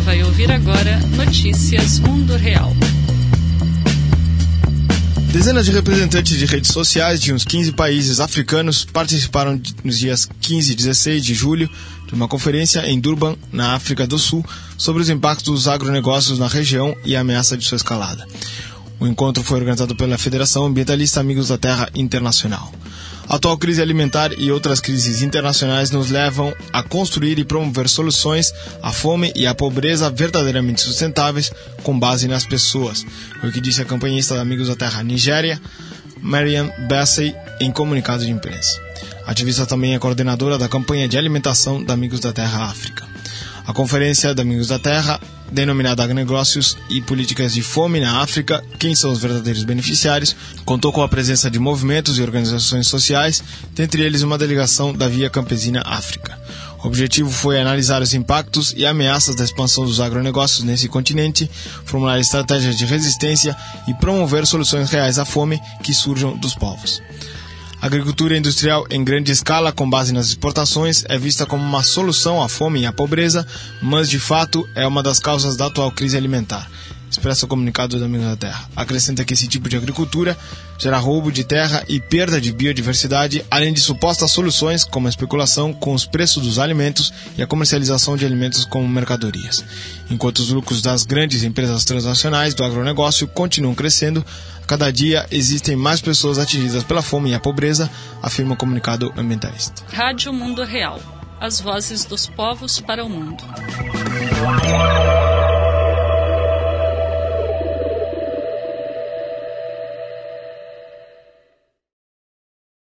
vai ouvir agora Notícias Mundo Real. Dezenas de representantes de redes sociais de uns 15 países africanos participaram nos dias 15 e 16 de julho de uma conferência em Durban, na África do Sul, sobre os impactos dos agronegócios na região e a ameaça de sua escalada. O encontro foi organizado pela Federação Ambientalista Amigos da Terra Internacional. A atual crise alimentar e outras crises internacionais nos levam a construir e promover soluções à fome e à pobreza verdadeiramente sustentáveis com base nas pessoas, foi o que disse a campanhista da Amigos da Terra Nigéria, Mariam Bassey, em comunicado de imprensa. A ativista também é coordenadora da campanha de alimentação da Amigos da Terra África. A Conferência da Amigos da Terra, denominada Agronegócios e Políticas de Fome na África, quem são os verdadeiros beneficiários, contou com a presença de movimentos e organizações sociais, dentre eles uma delegação da Via Campesina África. O objetivo foi analisar os impactos e ameaças da expansão dos agronegócios nesse continente, formular estratégias de resistência e promover soluções reais à fome que surjam dos povos. A agricultura industrial em grande escala, com base nas exportações, é vista como uma solução à fome e à pobreza, mas de fato é uma das causas da atual crise alimentar, expressa o comunicado da Amigos da Terra. Acrescenta que esse tipo de agricultura gera roubo de terra e perda de biodiversidade, além de supostas soluções como a especulação com os preços dos alimentos e a comercialização de alimentos como mercadorias. Enquanto os lucros das grandes empresas transnacionais do agronegócio continuam crescendo, cada dia existem mais pessoas atingidas pela fome e a pobreza, afirma o comunicado ambientalista. Rádio Mundo Real. As vozes dos povos para o mundo.